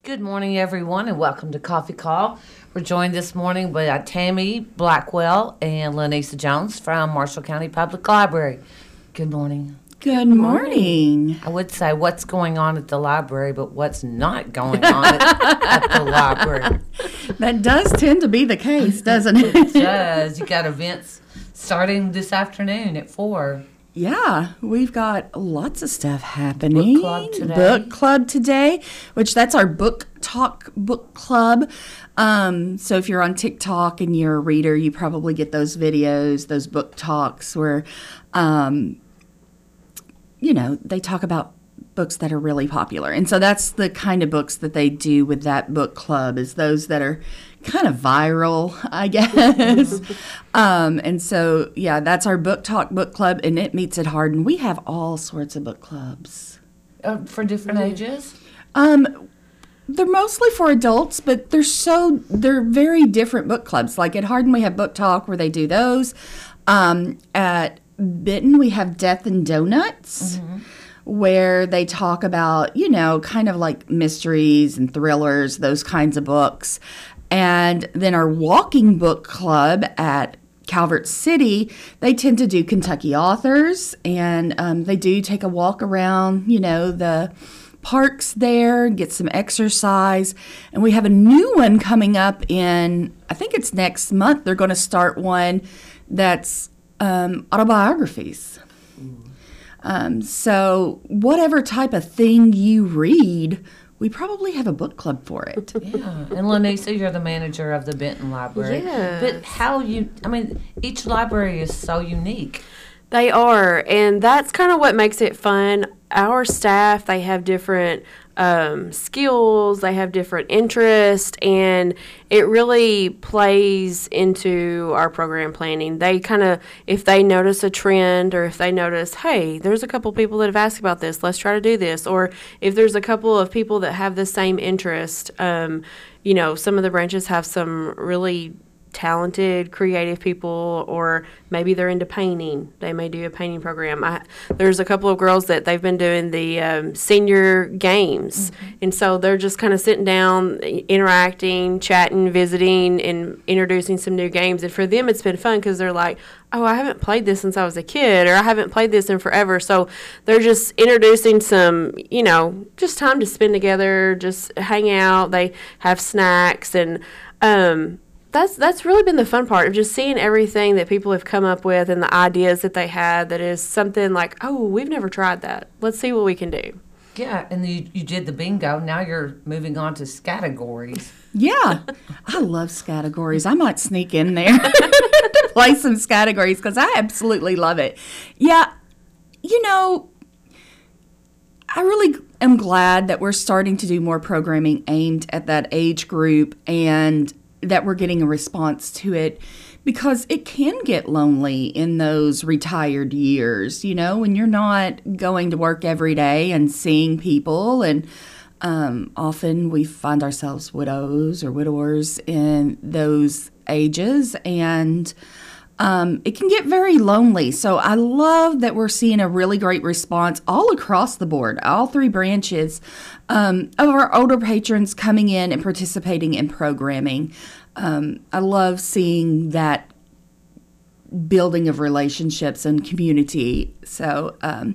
Good morning, everyone, and welcome to Coffee Call. We're joined this morning by Tammy Blackwell and Lanisa Jones from Marshall County Public Library. Good morning. Good morning. I would say what's going on at the library, but what's not going on at the library. That does tend to be the case, doesn't it? It does. You got events starting this afternoon at 4. Yeah, we've got lots of stuff happening. Book club today, which that's our book talk book club. So if you're on TikTok and you're a reader, you probably get those videos, those book talks where, they talk about books that are really popular. And so that's the kind of books that they do with that book club, is those that are kind of viral, I guess. And so, yeah, that's our book talk book club, and it meets at Hardin. We have all sorts of book clubs. For different ages? They're mostly for adults, but they're very different book clubs. Like at Hardin, we have book talk where they do those. At Benton, we have Death and Donuts, where they talk about, kind of like mysteries and thrillers, those kinds of books. And then our walking book club at Calvert City, they tend to do Kentucky authors, and they do take a walk around, the parks there, get some exercise. And we have a new one coming up in, I think it's next month. They're going to start one that's autobiographies. So whatever type of thing you read, we probably have a book club for it. Yeah. And Lanisa, you're the manager of the Benton Library. Yes. But each library is so unique. They are, and that's kind of what makes it fun. Our staff, they have different skills, they have different interests, and it really plays into our program planning. They kind of, if they notice a trend, or if they notice, hey, there's a couple people that have asked about this, let's try to do this, or if there's a couple of people that have the same interest, some of the branches have some really talented, creative people, or maybe they're into painting. They may do a painting program. There's a couple of girls that they've been doing the senior games, and so they're just kind of sitting down, interacting, chatting, visiting, and introducing some new games. And for them, it's been fun because they're like, oh, I haven't played this since I was a kid, or I haven't played this in forever. So they're just introducing some, just time to spend together, just hang out. They have snacks, and That's really been the fun part of just seeing everything that people have come up with and the ideas that they had that is something like, oh, we've never tried that. Let's see what we can do. Yeah, and you did the bingo. Now you're moving on to categories. Yeah, I love categories. I might sneak in there to play some categories because I absolutely love it. Yeah, I really am glad that we're starting to do more programming aimed at that age group, and that we're getting a response to it, because it can get lonely in those retired years, when you're not going to work every day and seeing people. And often we find ourselves widows or widowers in those ages, and it can get very lonely. So I love that we're seeing a really great response all across the board, all 3 branches of our older patrons coming in and participating in programming. I love seeing that building of relationships and community. So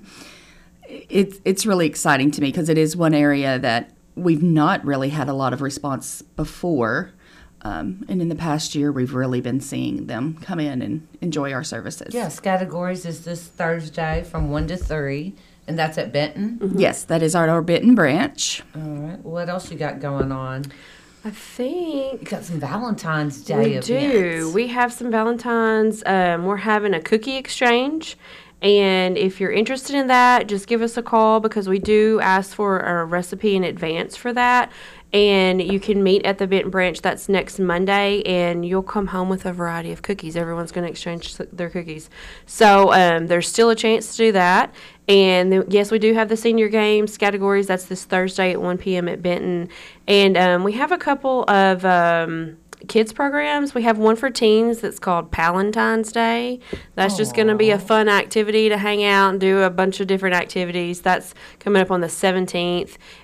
it's really exciting to me because it is one area that we've not really had a lot of response before. And in the past year, we've really been seeing them come in and enjoy our services. Yes, categories is this Thursday from 1 to 3, and that's at Benton? Mm-hmm. Yes, that is our Benton branch. All right. What else you got going on? I think you got some Valentine's Day events. We do. We have some Valentine's. We're having a cookie exchange. And if you're interested in that, just give us a call, because we do ask for a recipe in advance for that. And you can meet at the Benton branch. That's next Monday, and you'll come home with a variety of cookies. Everyone's going to exchange their cookies. So there's still a chance to do that. And then, yes, we do have the senior games categories. That's this Thursday at 1 p.m. at Benton. And we have a couple of kids programs. We have one for teens that's called Palentine's Day. That's just going to be a fun activity to hang out and do a bunch of different activities. That's coming up on the 17th.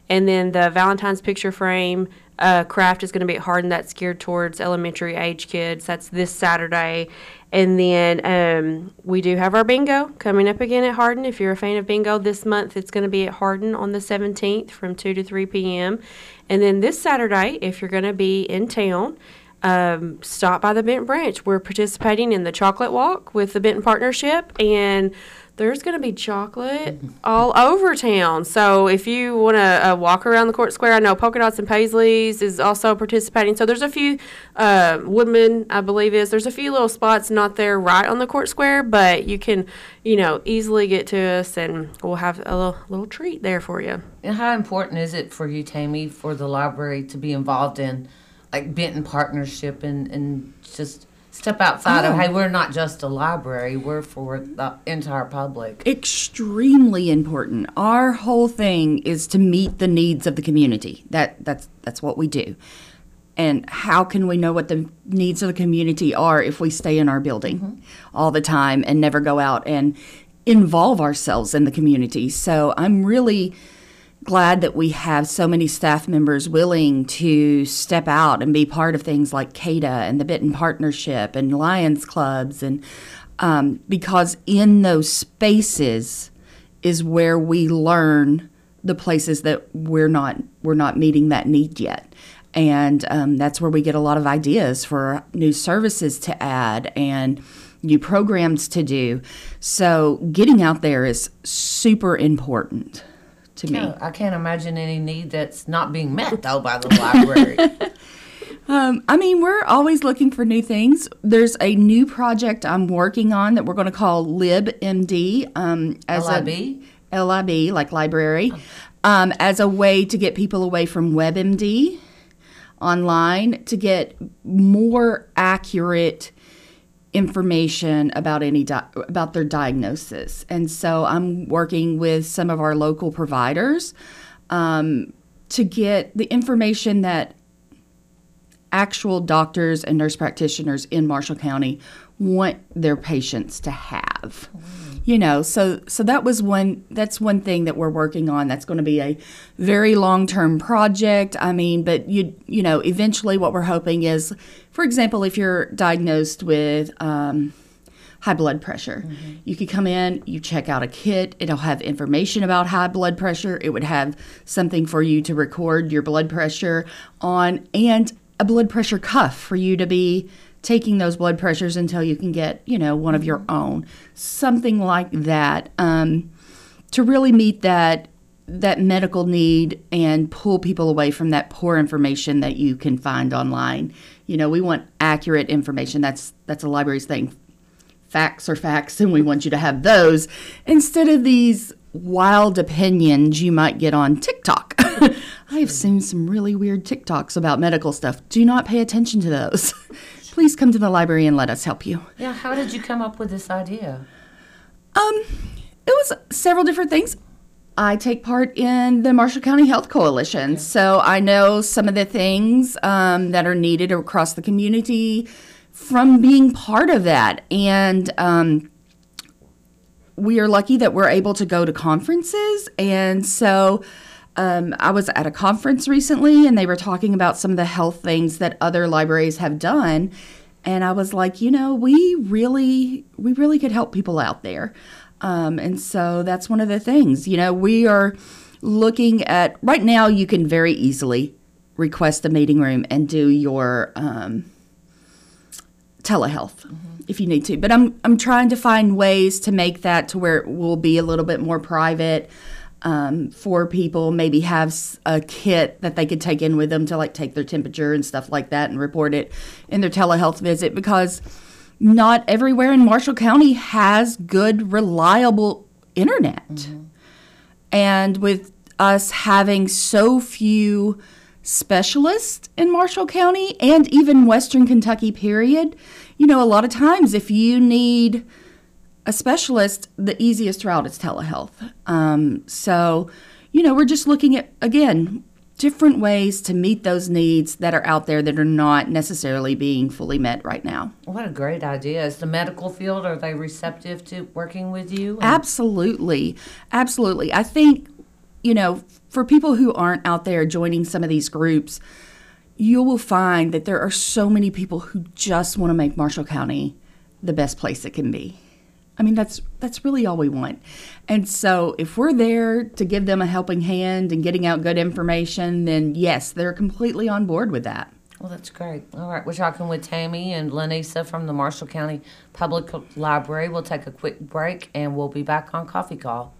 And then the Valentine's picture frame craft is going to be at Hardin. That's geared towards elementary age kids. That's this Saturday. And then we do have our bingo coming up again at Hardin. If you're a fan of bingo this month, it's going to be at Hardin on the 17th from 2 to 3 p.m. And then this Saturday, if you're going to be in town, stop by the Benton Branch. We're participating in the chocolate walk with the Benton Partnership, and there's going to be chocolate all over town. So if you want to walk around the Court Square, I know Polka Dots and Paisley's is also participating. So there's a few, Woodman, I believe there's a few little spots not there right on the Court Square, but you can, easily get to us, and we'll have a little treat there for you. And how important is it for you, Tammy, for the library to be involved in, like, Benton Partnership and just step outside of, hey, we're not just a library, we're for the entire public? Extremely important. Our whole thing is to meet the needs of the community. That's what we do. And how can we know what the needs of the community are if we stay in our building all the time and never go out and involve ourselves in the community? So I'm really glad that we have so many staff members willing to step out and be part of things like CADA and the Benton Partnership and Lions Clubs, and because in those spaces is where we learn the places that we're not meeting that need yet, and that's where we get a lot of ideas for new services to add and new programs to do. So getting out there is super important to me. I can't imagine any need that's not being met, though, by the library. We're always looking for new things. There's a new project I'm working on that we're going to call LibMD. As LIB? LIB, like library, as a way to get people away from WebMD online to get more accurate information about about their diagnosis. And so I'm working with some of our local providers to get the information that actual doctors and nurse practitioners in Marshall County want their patients to have. So that's one thing that we're working on. That's going to be a very long-term project. But eventually what we're hoping is, for example, if you're diagnosed with high blood pressure, you could come in, you check out a kit, it'll have information about high blood pressure, it would have something for you to record your blood pressure on, and a blood pressure cuff for you to be taking those blood pressures until you can get, one of your own. Something like that, to really meet that medical need and pull people away from that poor information that you can find online. We want accurate information. That's a library's thing. Facts are facts, and we want you to have those instead of these wild opinions you might get on TikTok. I have seen some really weird TikToks about medical stuff. Do not pay attention to those. Please come to the library and let us help you. Yeah, how did you come up with this idea? It was several different things. I take part in the Marshall County Health Coalition, so I know some of the things that are needed across the community from being part of that. And we are lucky that we're able to go to conferences, and so I was at a conference recently, and they were talking about some of the health things that other libraries have done, and I was like, we really could help people out there, and so that's one of the things. We are looking at right now. You can very easily request a meeting room and do your telehealth if you need to, but I'm trying to find ways to make that to where it will be a little bit more private. For people, maybe have a kit that they could take in with them to take their temperature and stuff like that and report it in their telehealth visit, because not everywhere in Marshall County has good, reliable internet. And with us having so few specialists in Marshall County and even Western Kentucky period, a lot of times if you need a specialist, the easiest route is telehealth. So, we're just looking at, again, different ways to meet those needs that are out there that are not necessarily being fully met right now. What a great idea. Is the medical field, are they receptive to working with you? Absolutely. I think, for people who aren't out there joining some of these groups, you will find that there are so many people who just want to make Marshall County the best place it can be. I mean, that's really all we want. And so if we're there to give them a helping hand and getting out good information, then yes, they're completely on board with that. Well, that's great. All right, we're talking with Tammy and Lanisa from the Marshall County Public Library. We'll take a quick break, and we'll be back on Coffee Call.